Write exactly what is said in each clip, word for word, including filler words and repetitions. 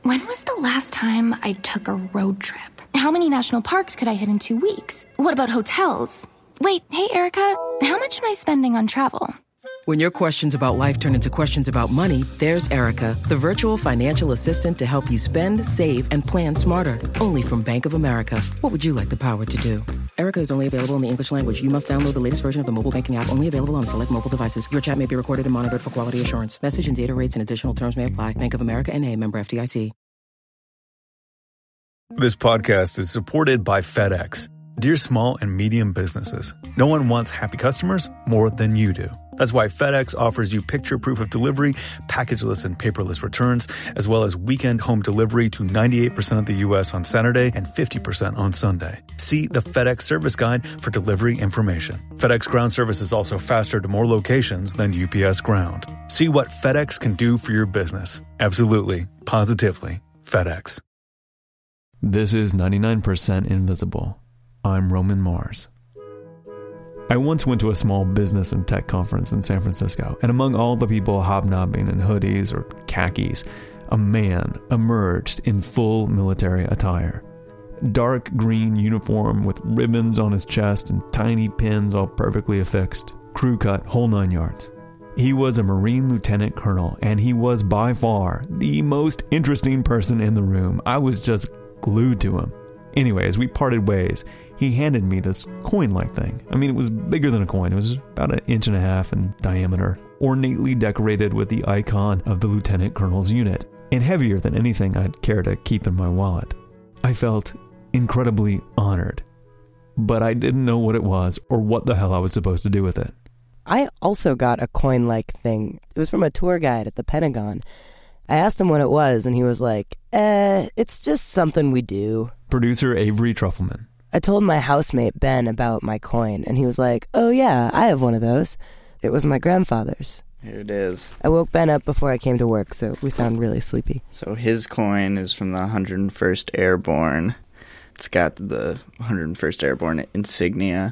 When was the last time I took a road trip? How many national parks could I hit in two weeks? What about hotels? Wait, hey, Erica, how much am I spending on travel? When your questions about life turn into questions about money, there's Erica, the virtual financial assistant to help you spend, save, and plan smarter. Only from Bank of America. What would you like the power to do? Erica is only available in the English language. You must download the latest version of the mobile banking app, only available on select mobile devices. Your chat may be recorded and monitored for quality assurance. Message and data rates and additional terms may apply. Bank of America N A, member F D I C. This podcast is supported by FedEx. Dear small and medium businesses, no one wants happy customers more than you do. That's why FedEx offers you picture proof of delivery, packageless and paperless returns, as well as weekend home delivery to ninety-eight percent of the U S on Saturday and fifty percent on Sunday. See the FedEx service guide for delivery information. FedEx Ground service is also faster to more locations than U P S Ground. See what FedEx can do for your business. Absolutely, positively, FedEx. This is ninety-nine percent Invisible. I'm Roman Mars. I once went to a small business and tech conference in San Francisco, and among all the people hobnobbing in hoodies or khakis, a man emerged in full military attire. Dark green uniform with ribbons on his chest and tiny pins all perfectly affixed. Crew cut, whole nine yards. He was a Marine lieutenant colonel, and he was by far the most interesting person in the room. I was just glued to him. Anyway, as we parted ways, he handed me this coin-like thing. I mean, it was bigger than a coin. It was about an inch and a half in diameter, ornately decorated with the icon of the lieutenant colonel's unit, and heavier than anything I'd care to keep in my wallet. I felt incredibly honored, but I didn't know what it was or what the hell I was supposed to do with it. I also got a coin-like thing. It was from a tour guide at the Pentagon. I asked him what it was, and he was like, eh, it's just something we do. Producer Avery Trufelman. I told my housemate, Ben, about my coin, and he was like, oh yeah, I have one of those. It was my grandfather's. Here it is. I woke Ben up before I came to work, so we sound really sleepy. So his coin is from the one hundred first Airborne. It's got the one hundred first Airborne insignia,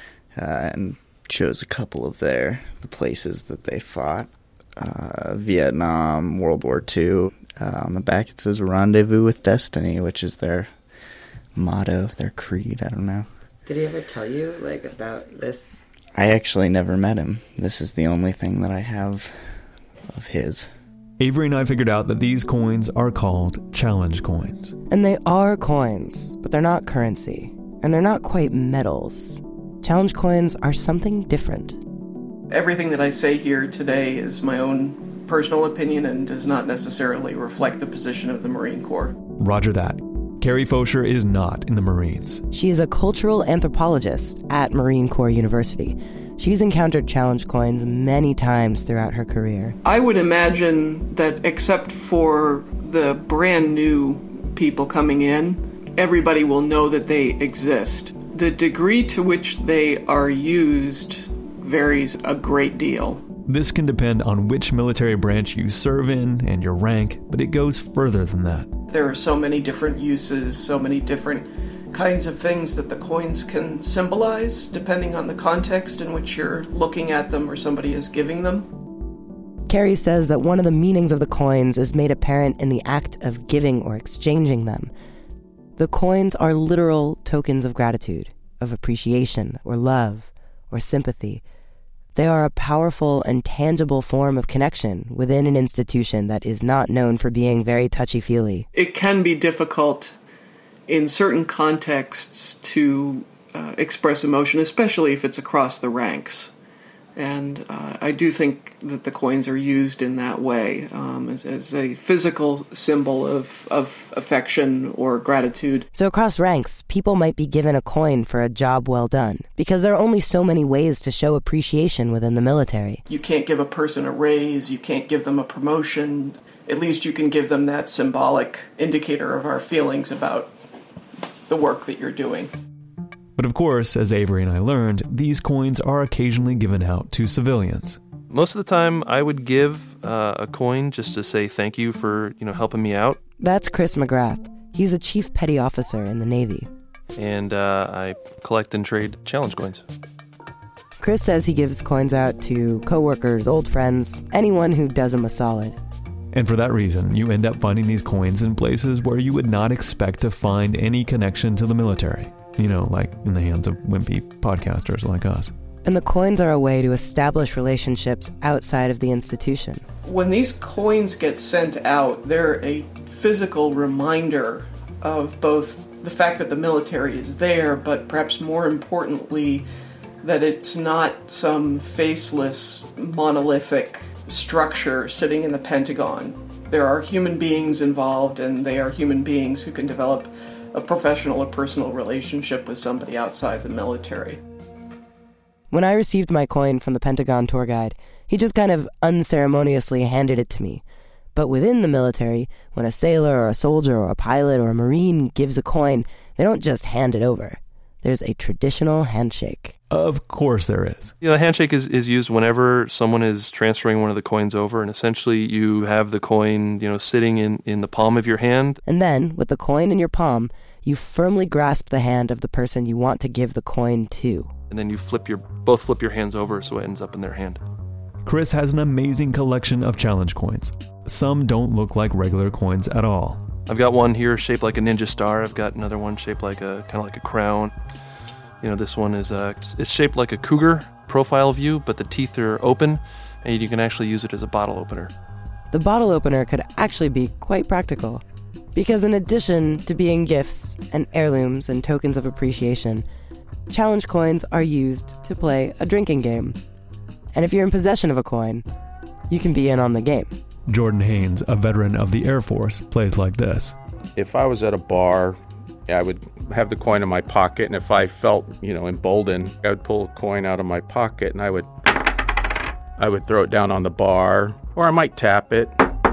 uh, and shows a couple of their the places that they fought. Uh, Vietnam, World War Two. Uh, on the back it says Rendezvous with Destiny, which is their motto, their creed, I don't know. Did he ever tell you, like, about this? I actually never met him. This is the only thing that I have of his. Avery and I figured out that these coins are called challenge coins. And they are coins, but they're not currency. And they're not quite medals. Challenge coins are something different. Everything that I say here today is my own personal opinion and does not necessarily reflect the position of the Marine Corps. Roger that. Carrie Fosher is not in the Marines. She is a cultural anthropologist at Marine Corps University. She's encountered challenge coins many times throughout her career. I would imagine that except for the brand new people coming in, everybody will know that they exist. The degree to which they are used varies a great deal. This can depend on which military branch you serve in and your rank, but it goes further than that. There are so many different uses, so many different kinds of things that the coins can symbolize, depending on the context in which you're looking at them or somebody is giving them. Carrie says that one of the meanings of the coins is made apparent in the act of giving or exchanging them. The coins are literal tokens of gratitude, of appreciation, or love, or sympathy. They are a powerful and tangible form of connection within an institution that is not known for being very touchy-feely. It can be difficult in certain contexts to uh, express emotion, especially if it's across the ranks. And uh, I do think that the coins are used in that way, um, as, as a physical symbol of, of affection or gratitude. So across ranks, people might be given a coin for a job well done, because there are only so many ways to show appreciation within the military. You can't give a person a raise, you can't give them a promotion. At least you can give them that symbolic indicator of our feelings about the work that you're doing. But of course, as Avery and I learned, these coins are occasionally given out to civilians. Most of the time, I would give uh, a coin just to say thank you for, you know, helping me out. That's Chris McGrath. He's a chief petty officer in the Navy. And uh, I collect and trade challenge coins. Chris says he gives coins out to coworkers, old friends, anyone who does him a solid. And for that reason, you end up finding these coins in places where you would not expect to find any connection to the military. You know, like in the hands of wimpy podcasters like us. And the coins are a way to establish relationships outside of the institution. When these coins get sent out, they're a physical reminder of both the fact that the military is there, but perhaps more importantly, that it's not some faceless, monolithic structure sitting in the Pentagon. There are human beings involved, and they are human beings who can develop a professional or personal relationship with somebody outside the military. When I received my coin from the Pentagon tour guide, he just kind of unceremoniously handed it to me. But within the military, when a sailor or a soldier or a pilot or a Marine gives a coin, they don't just hand it over. There's a traditional handshake. Of course there is. You know, the handshake is, is used whenever someone is transferring one of the coins over, and essentially you have the coin, you know, sitting in, in the palm of your hand. And then, with the coin in your palm, you firmly grasp the hand of the person you want to give the coin to. And then you flip your both flip your hands over so it ends up in their hand. Chris has an amazing collection of challenge coins. Some don't look like regular coins at all. I've got one here shaped like a ninja star. I've got another one shaped like a kind of like a crown. You know, this one is uh, it's shaped like a cougar profile view, but the teeth are open, and you can actually use it as a bottle opener. The bottle opener could actually be quite practical, because in addition to being gifts and heirlooms and tokens of appreciation, challenge coins are used to play a drinking game. And if you're in possession of a coin, you can be in on the game. Jordan Haynes, a veteran of the Air Force, plays like this. If I was at a bar, I would have the coin in my pocket, and if I felt, you know, emboldened, I would pull a coin out of my pocket and I would I would throw it down on the bar, or I might tap it.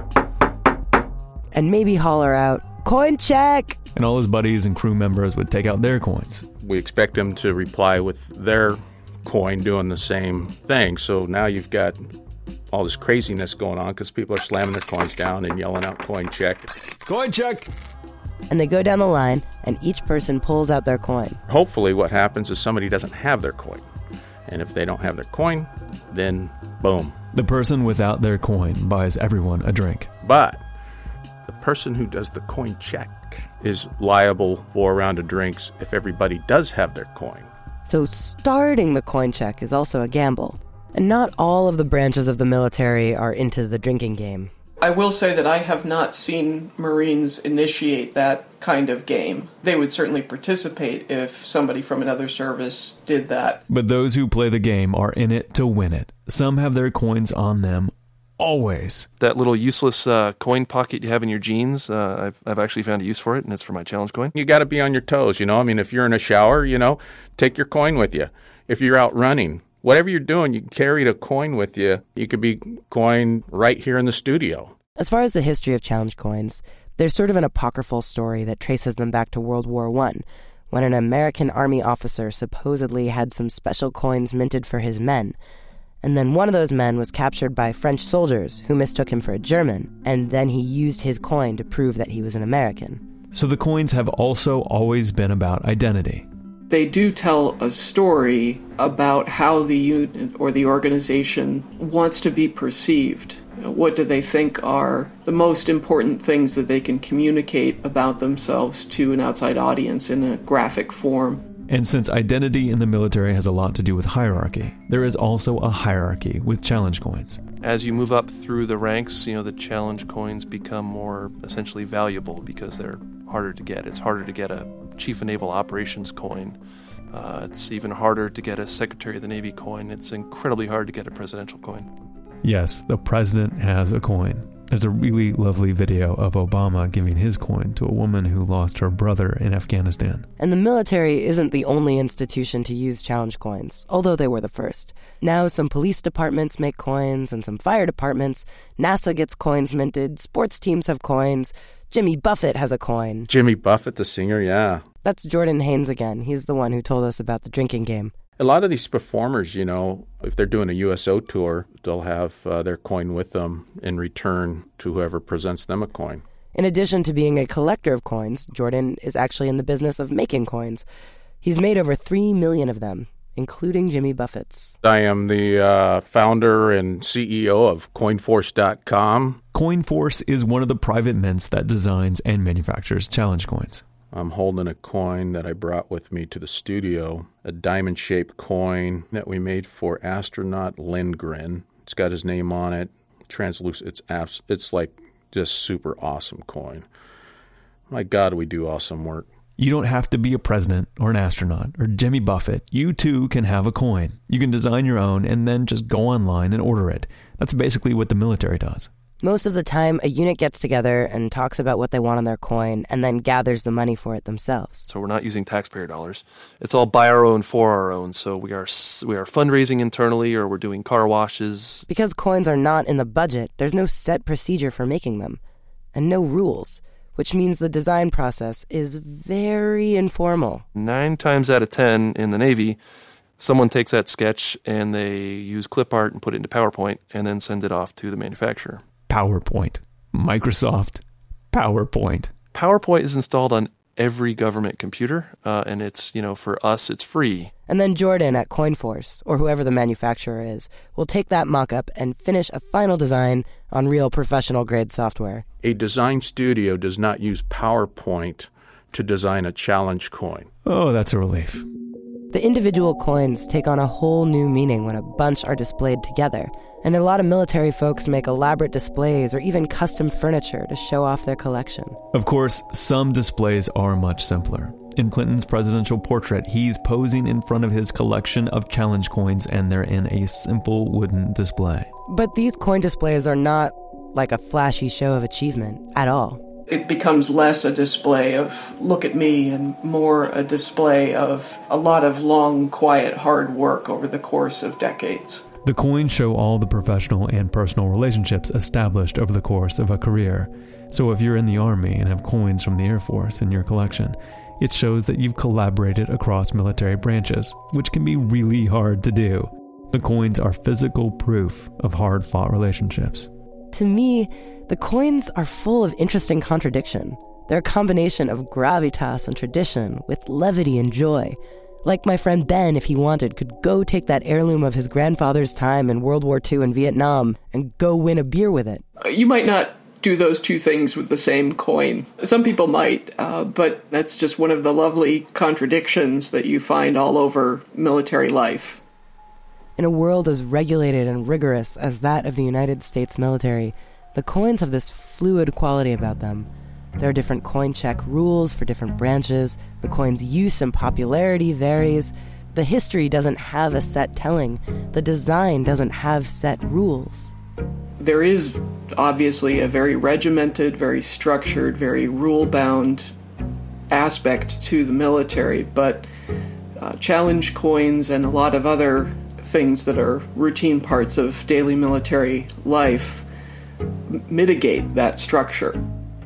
And maybe holler out, "Coin check!" And all his buddies and crew members would take out their coins. We expect him to reply with their coin doing the same thing. So now you've got all this craziness going on because people are slamming their coins down and yelling out "coin check." Coin check! And they go down the line, and each person pulls out their coin. Hopefully what happens is somebody doesn't have their coin. And if they don't have their coin, then boom. The person without their coin buys everyone a drink. But the person who does the coin check is liable for a round of drinks if everybody does have their coin. So starting the coin check is also a gamble. And not all of the branches of the military are into the drinking game. I will say that I have not seen Marines initiate that kind of game. They would certainly participate if somebody from another service did that. But those who play the game are in it to win it. Some have their coins on them always. That little useless uh, coin pocket you have in your jeans, uh, I've, I've actually found a use for it, and it's for my challenge coin. You got to be on your toes, you know? I mean, if you're in a shower, you know, take your coin with you. If you're out running, whatever you're doing, you carry a coin with you. You could be coin right here in the studio. As far as the history of challenge coins, there's sort of an apocryphal story that traces them back to World War One, when an American Army officer supposedly had some special coins minted for his men. And then one of those men was captured by French soldiers who mistook him for a German, and then he used his coin to prove that he was an American. So the coins have also always been about identity. They do tell a story about how the unit or the organization wants to be perceived. What do they think are the most important things that they can communicate about themselves to an outside audience in a graphic form? And since identity in the military has a lot to do with hierarchy, there is also a hierarchy with challenge coins. As you move up through the ranks, you know, the challenge coins become more essentially valuable because they're harder to get. It's harder to get a Chief of Naval Operations coin. Uh, it's even harder to get a Secretary of the Navy coin. It's incredibly hard to get a presidential coin. Yes, the president has a coin. There's a really lovely video of Obama giving his coin to a woman who lost her brother in Afghanistan. And the military isn't the only institution to use challenge coins, although they were the first. Now some police departments make coins and some fire departments. NASA gets coins minted. Sports teams have coins. Jimmy Buffett has a coin. Jimmy Buffett, the singer, yeah. That's Jordan Haynes again. He's the one who told us about the drinking game. A lot of these performers, you know, if they're doing a U S O tour, they'll have uh, their coin with them in return to whoever presents them a coin. In addition to being a collector of coins, Jordan is actually in the business of making coins. He's made over three million of them, including Jimmy Buffett's. I am the uh, founder and C E O of coin force dot com. CoinForce is one of the private mints that designs and manufactures challenge coins. I'm holding a coin that I brought with me to the studio, a diamond-shaped coin that we made for astronaut Lindgren. It's got his name on it. Translucent. It's abs- It's like just super awesome coin. My God, we do awesome work. You don't have to be a president or an astronaut or Jimmy Buffett. You too can have a coin. You can design your own and then just go online and order it. That's basically what the military does. Most of the time, a unit gets together and talks about what they want on their coin and then gathers the money for it themselves. So we're not using taxpayer dollars. It's all by our own, for our own. So we are we are fundraising internally, or we're doing car washes. Because coins are not in the budget, there's no set procedure for making them, and no rules, which means the design process is very informal. Nine times out of ten in the Navy, someone takes that sketch and they use clip art and put it into PowerPoint and then send it off to the manufacturer. PowerPoint. Microsoft. PowerPoint. PowerPoint is installed on every government computer, uh, and it's, you know, for us, it's free. And then Jordan at CoinForce, or whoever the manufacturer is, will take that mock-up and finish a final design on real professional-grade software. A design studio does not use PowerPoint to design a challenge coin. Oh, that's a relief. The individual coins take on a whole new meaning when a bunch are displayed together, and a lot of military folks make elaborate displays or even custom furniture to show off their collection. Of course, some displays are much simpler. In Clinton's presidential portrait, he's posing in front of his collection of challenge coins, and they're in a simple wooden display. But these coin displays are not like a flashy show of achievement at all. It becomes less a display of look at me and more a display of a lot of long, quiet, hard work over the course of decades. The coins show all the professional and personal relationships established over the course of a career. So if you're in the Army and have coins from the Air Force in your collection, it shows that you've collaborated across military branches, which can be really hard to do. The coins are physical proof of hard-fought relationships. To me, the coins are full of interesting contradiction. They're a combination of gravitas and tradition with levity and joy. Like my friend Ben, if he wanted, could go take that heirloom of his grandfather's time in World War Two in Vietnam and go win a beer with it. You might not do those two things with the same coin. Some people might, uh, but that's just one of the lovely contradictions that you find all over military life. In a world as regulated and rigorous as that of the United States military, the coins have this fluid quality about them. There are different coin check rules for different branches. The coin's use and popularity varies. The history doesn't have a set telling. The design doesn't have set rules. There is obviously a very regimented, very structured, very rule-bound aspect to the military, but uh, challenge coins and a lot of other things that are routine parts of daily military life m- mitigate that structure.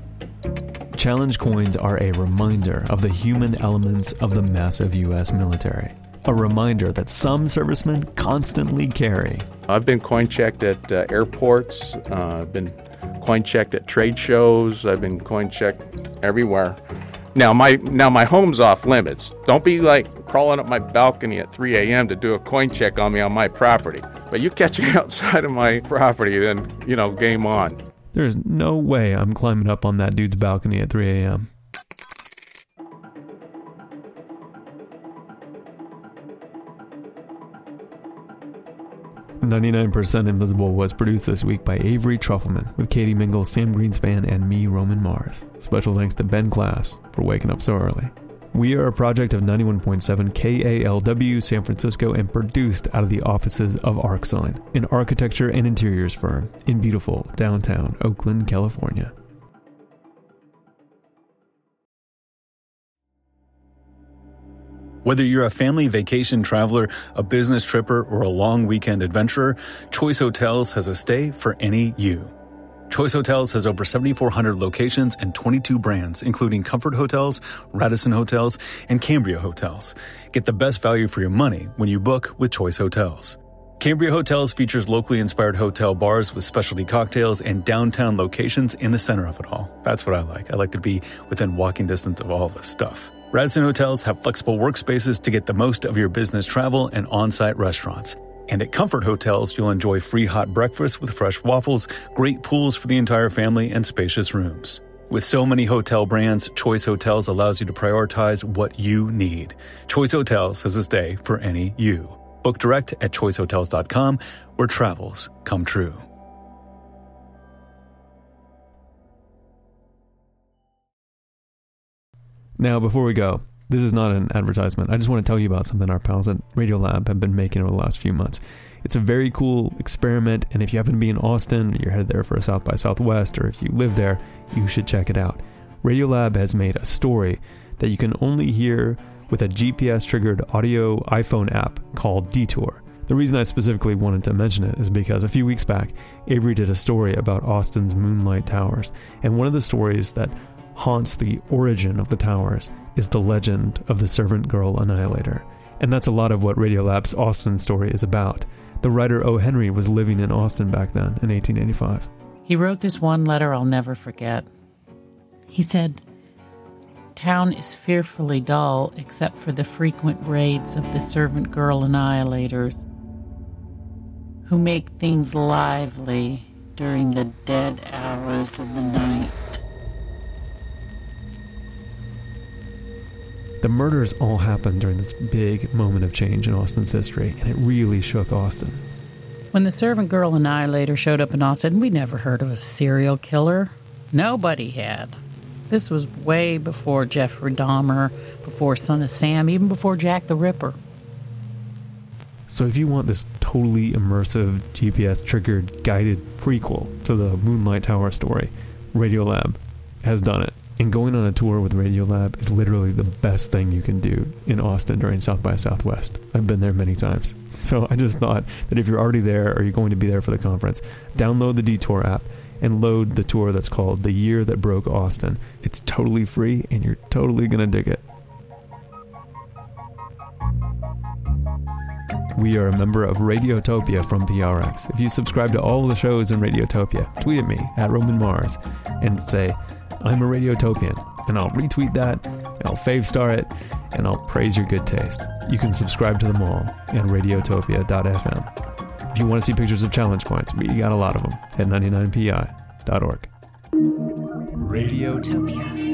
Challenge coins are a reminder of the human elements of the massive U S military. A reminder that some servicemen constantly carry. I've been coin checked at uh, airports. Uh, I've been coin checked at trade shows. I've been coin checked everywhere. Now my now my home's off limits. Don't be like crawling up my balcony at three a.m. to do a coin check on me on my property. But you catch me outside of my property, then, you know, game on. There's no way I'm climbing up on that dude's balcony at three a.m. ninety-nine percent Invisible was produced this week by Avery Trufelman with Katie Mingle, Sam Greenspan, and me, Roman Mars. Special thanks to Ben Klass for waking up so early. We are a project of ninety-one point seven K A L W San Francisco and produced out of the offices of ArcSign, an architecture and interiors firm in beautiful downtown Oakland, California. Whether you're a family vacation traveler, a business tripper, or a long weekend adventurer, Choice Hotels has a stay for any you. Choice Hotels has over seventy-four hundred locations and twenty-two brands, including Comfort Hotels, Radisson Hotels, and Cambria Hotels. Get the best value for your money when you book with Choice Hotels. Cambria Hotels features locally inspired hotel bars with specialty cocktails and downtown locations in the center of it all. That's what I like. I like to be within walking distance of all this stuff. Radisson Hotels have flexible workspaces to get the most of your business travel and on-site restaurants. And at Comfort Hotels, you'll enjoy free hot breakfast with fresh waffles, great pools for the entire family, and spacious rooms. With so many hotel brands, Choice Hotels allows you to prioritize what you need. Choice Hotels has a stay for any you. Book direct at choice hotels dot com, where travels come true. Now, before we go, this is not an advertisement. I just want to tell you about something our pals at Radiolab have been making over the last few months. It's a very cool experiment, and if you happen to be in Austin, you're headed there for a South by Southwest, or if you live there, you should check it out. Radiolab has made a story that you can only hear with a G P S-triggered audio iPhone app called Detour. The reason I specifically wanted to mention it is because a few weeks back, Avery did a story about Austin's Moonlight Towers, and one of the stories that haunts the origin of the towers is the legend of the Servant Girl Annihilator. And that's a lot of what Radiolab's Austin story is about. The writer O. Henry was living in Austin back then in eighteen eighty-five. He wrote this one letter I'll never forget. He said, "Town is fearfully dull except for the frequent raids of the Servant Girl Annihilators, who make things lively during the dead hours of the night." The murders all happened during this big moment of change in Austin's history, and it really shook Austin. When the Servant Girl Annihilator showed up in Austin, we never heard of a serial killer. Nobody had. This was way before Jeffrey Dahmer, before Son of Sam, even before Jack the Ripper. So if you want this totally immersive, G P S-triggered, guided prequel to the Moonlight Tower story, Radiolab has done it. And going on a tour with Radiolab is literally the best thing you can do in Austin during South by Southwest. I've been there many times. So I just thought that if you're already there or you're going to be there for the conference, download the Detour app and load the tour that's called The Year That Broke Austin. It's totally free and you're totally going to dig it. We are a member of Radiotopia from P R X. If you subscribe to all the shows in Radiotopia, tweet at me at Roman Mars and say, "I'm a Radiotopian," and I'll retweet that, and I'll fave star it, and I'll praise your good taste. You can subscribe to them all at radiotopia dot f m. If you want to see pictures of challenge points, we got a lot of them at ninety-nine p i dot org. Radiotopia.